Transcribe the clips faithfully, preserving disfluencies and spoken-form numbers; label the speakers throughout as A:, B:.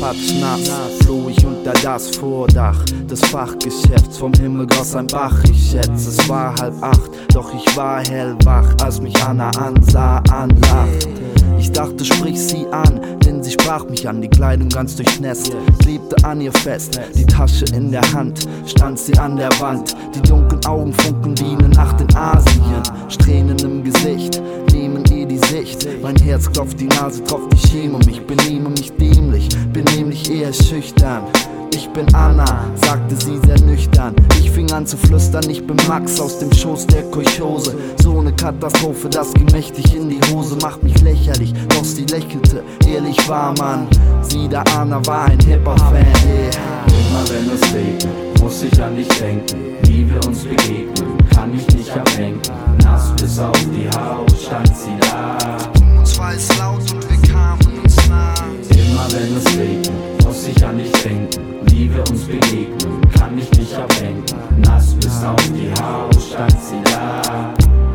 A: patschnass floh ich unter das Vordach des Fachgeschäfts. Vom Himmel goss ein Bach, ich schätze, es war halb acht, doch ich war hellwach, als mich Anna ansah, anlachte. Ich dachte, sprich sie an, denn sie sprach mich an, die Kleidung ganz durchnässt, klebte an ihr fest, die Tasche in der Hand, stand sie an der Wand, die dunklen Augen funkeln wie eine Nacht in Asien, Strähnen im Gesicht, nehmen ihr die Sicht, mein Herz klopft, die Nase tropft, ich schäme mich, benehme mich dämlich, bin nämlich eher schüchtern. Ich bin Anna, sagte sie sehr nüchtern. Ich fing an zu flüstern, ich bin Max aus dem Schoß der Kolchose. So eine Katastrophe, das ging mächtig in die Hose, macht mich lächerlich, doch sie lächelte, ehrlich war man. Sie, da Anna, war ein Hip-Hop-Fan, yeah.
B: Immer wenn es regnet, muss ich an dich denken. Wie wir uns begegnen, kann ich nicht ablenken. Nass bis auf die Haut stand sie da.
A: Um uns war es laut und wir kamen uns nah.
B: Immer wenn es regnet, muss ich an dich denken. Wie wir uns begegnen, kann ich nicht ablenken. Nass bis auf die Haut stand sie da.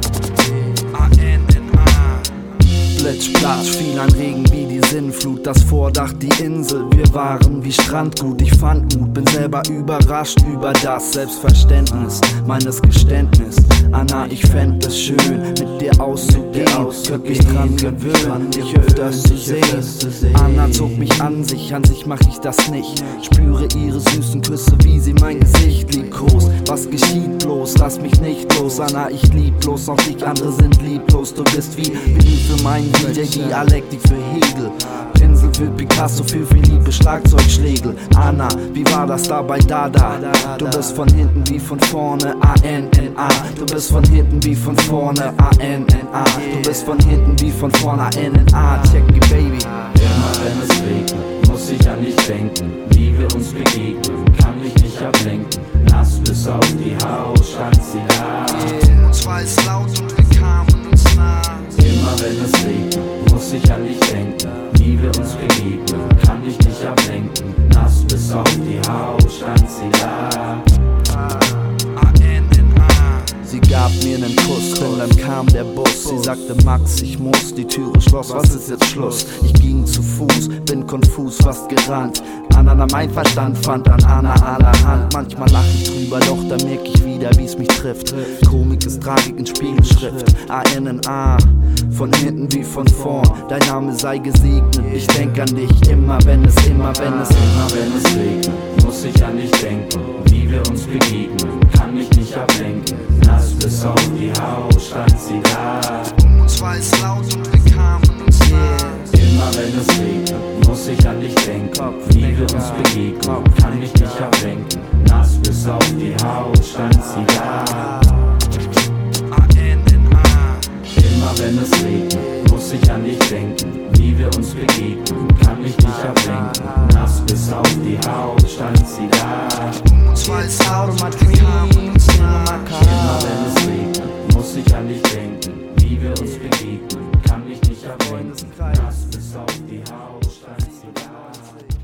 A: Blitz, Platsch, fiel ein Regen wie die Sinnflut, das Vordach, die Insel, wir waren wie Strandgut, ich fand Mut, bin selber überrascht über das Selbstverständnis meines Geständnis. Anna, ich fänd es schön, mit dir auszugehen, könnt mich dran gewöhnen, dich öfters zu sehen. Anna zog mich an sich, an sich mach ich das nicht, spüre ihre süßen Küsse, wie sie mein Gesicht liebkost. Was geschieht bloß, lass mich nicht los, Anna, ich lieb bloß noch dich, andere sind lieblos, du bist wie Willi für meinen D J, Dialektik für Hegel, Pinsel für Picasso, für Philippe, Schlagzeugschlägel. Anna, wie war das da bei Dada? Du bist von hinten wie von vorne, A N N A. Du bist von hinten wie von vorne, A N N A. Du bist von hinten wie von vorne, A N N A. Check me, baby.
B: Immer wenn es regnet, muss ich an dich denken. Wie wir uns begegnen, kann mich nicht ablenken. Nass bis auf die Haut stand sie da.
A: Um uns war es laut und wir kamen uns nah.
B: Immer wenn es regnet, muss ich an dich denken. Wie wir uns begegnen, kann ich nicht ablenken. Nass bis auf die Haut stand sie da.
A: Sie gab mir einen Kuss, denn dann kam der Bus. Sie sagte, Max, ich muss, die Türe schloss, was ist jetzt Schluss? Ich ging zu Fuß, bin konfus, fast gerannt. Anna nahm mein Verstand, fand an Anna allerhand. Manchmal lach ich drüber, doch da merk ich wieder, wie's mich trifft. Komik ist Tragik in Spiegelschrift, A N N A. Von hinten wie von vorn, dein Name sei gesegnet. Ich denk an dich immer, wenn es, immer, wenn es,
B: immer wenn es regnet, muss ich an dich denken. Wie wir uns begegnen, kann ich nicht ablenken. Nass bis auf die Haut stand sie da.
A: Um uns war es laut und wir kamen uns nah.
B: Immer wenn es regnet, muss ich an dich denken. Wie wir uns begegnen, kann ich nicht ablenken. Nass bis auf die Haut stand sie da. Immer wenn es regnet, muss ich an dich denken. Wie wir uns begegnen, kann ich nicht ablenken. Nass bis auf die Haut stand sie da.
A: Um uns war es laut und wir kamen uns nah.
B: Immer wenn es regnet, muss ich an dich denken. Wie wir uns begegnen, kann ich nicht ablenken. Nass bis auf die Haut stand sie da.